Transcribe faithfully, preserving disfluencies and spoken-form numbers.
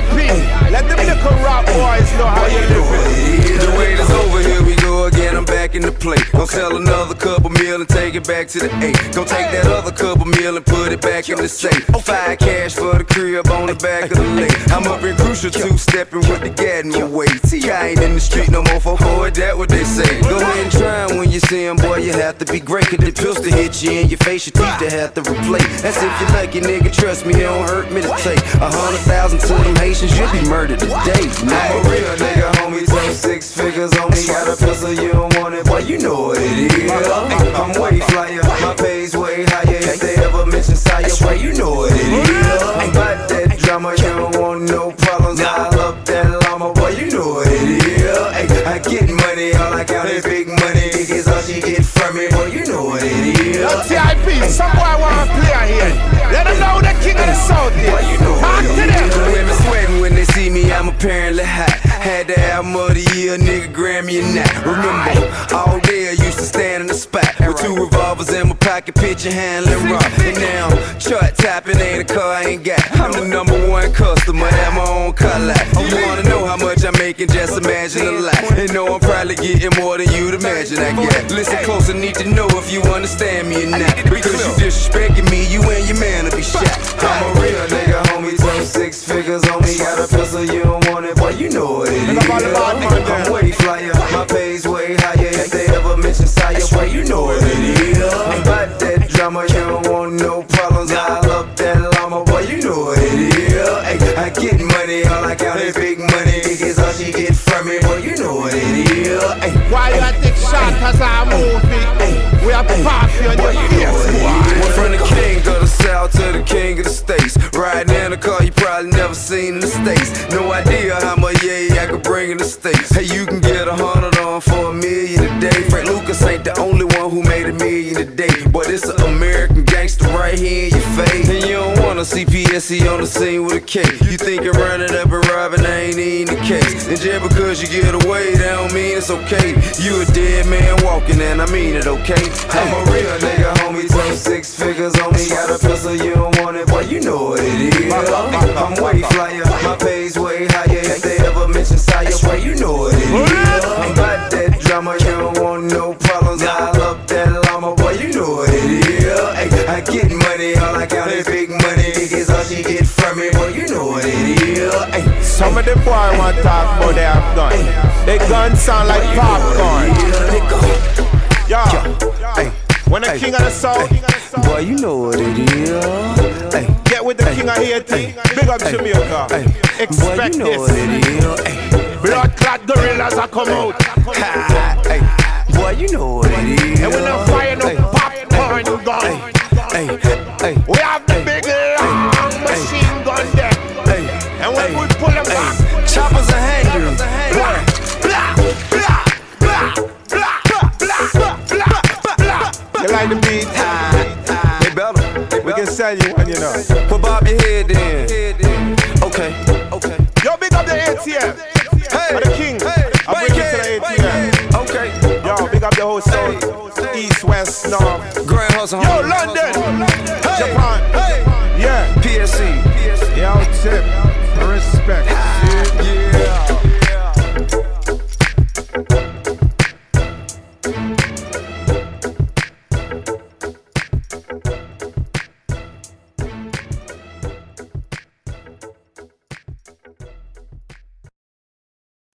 P. Let them little rap boys know how you living. The wait is over, here we go again, I'm back in the play. Gon' sell another couple meal and take it back to the eight. Gon' take that other couple meal and put it back in the safe. Five cash for the crib on the back of the lake. I'm up in Crucial two-stepping with the Gadman way. T, I ain't in the street no more, for forward, that what they say. Go ahead and try 'em when you see 'em, boy, you have to be great. Cause the pistol hit you in your face, your teeth to have to replace. That's if you're lucky, nigga, trust me, it don't hurt me to take a hundred thousand to them Haitians, you'll be murdered today. Now I'm a real nigga, homie, so six figures on me. Got a pistol, you don't want it, boy, you know what it is. I'm way flyer, my pay's way higher. If they ever mention Sire, boy, you know what it is. About that drama, you don't want no problems. I love that llama, boy, you know what it is. I get money, all I got is big money. Niggas all she get from me, boy, you know what it is. Yo, T I P, some boy wanna play here. Let them know the king of the south is. Talk to them. The women sweating when they see me, I'm apparently hot. Had the album of the year, nigga, Grammy or not. Remember, all day I used to stand in the spot with two revolvers in my pocket, pitching, handling rock. And now, chart tapping ain't a car I ain't got. I'm the number one customer, have my own car lot. You wanna know how much I'm making, just imagine a lot. And know I'm probably getting more than you'd imagine I get. Listen close, I need to know if you understand me or not. Because you disrespecting me, you and your man will be shot. I'm a real nigga, homie, so six figures on me. Got a pistol, you don't want it, boy, you know it is. I'm way flyer, my pay's way higher. If they ever mention Sire, boy, you know what it is. About that drama, you don't want no problems. I love that llama, boy, you know what it is. I get money, all I got is big money. Niggas all she get from me, boy, you know what it is. Why you take shots as I move it? We have to pop you on your face, boy. From the king of the south to the king of the states. Riding in a car you probably never seen in the States. No idea how much yeah I could bring in the States. Hey, you can get a hundred on for a million a day. Frank Lucas ain't the only one who made a million a day. But it's an American gangster right here in your face. And you don't wanna see P S C on the scene with a K. You think you're running up and robbing, that ain't even the case. And just because you get away, that don't mean it's okay. You a dead man walking and I mean it, okay? I'm a real nigga, homie, so six figures on me. Got a pistol, you don't want it, boy, you know what it is. I'm way flyer, my pay's way higher. If they ever mention Sire, boy, you know what it is. About that drama, you don't want no problems. I love that llama, boy, you know what it is. I get money, all I got is big money. Niggas all she get from me, boy, you know what it is. Some of the boys want to talk about their gun. They guns sound like popcorn. Yo, hey, when the king of the south, boy, you know what it is. Hey, get with the king of Haiti. Big up Jamaica. Expect boy, you know this. What it is. Blood clot gorillas are come out. Hey, boy, you know what it is. And we not fire no popcorn gun. Hey, hey, we have the big long machine gun there. And when we pull them back, choppers are hanging. Blah, blah, blah, blah, blah, blah, blah, blah. You like the beat? They better. We can sell you one, you know. Put Bob your head in. Okay, okay. Yo, big up the A T M. Hey, the king. Hey, I bring it to the A T M. Okay. Yo, big up the whole south, east, west, north. Grand Hustle. Yo, London, hey, Japan. Hey, yeah. P S C. Yo, tip. Respect. Yeah.